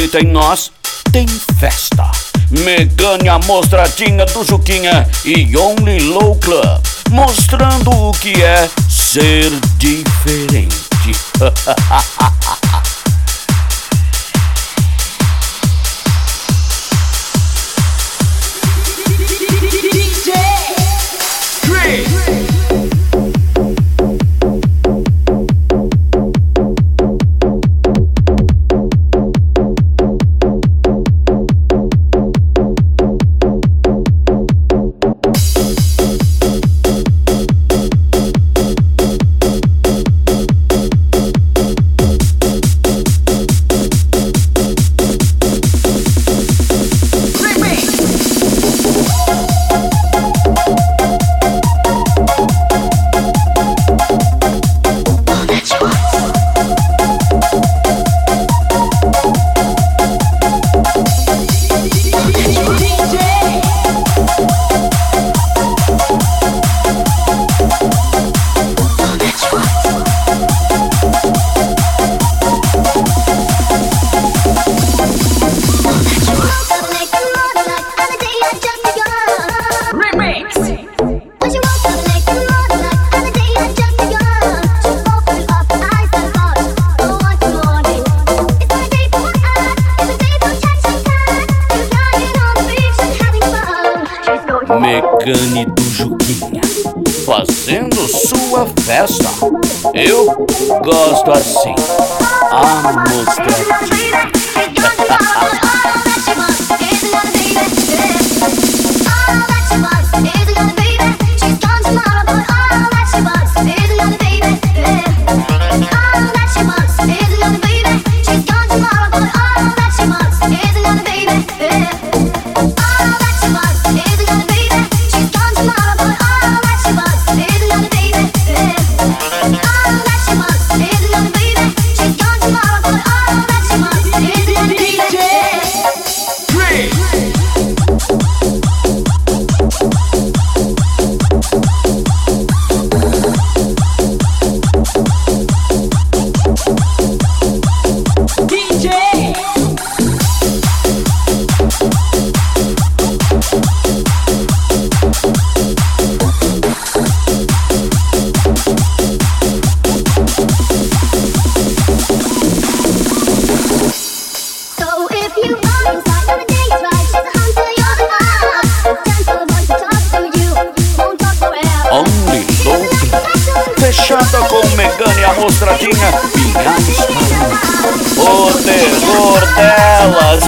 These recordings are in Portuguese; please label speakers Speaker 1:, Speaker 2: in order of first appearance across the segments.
Speaker 1: acredita em nós, tem festa. Megane, a mostradinha do Juquinha e Only Low Club, mostrando o que é ser diferente. Megane do Juquinha, fazendo sua festa. Eu gosto assim, a mostradinha. Fechada com Megane, a mostradinha, Pinhais para o terror delas.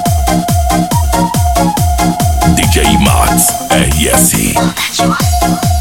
Speaker 2: DJ Max RS.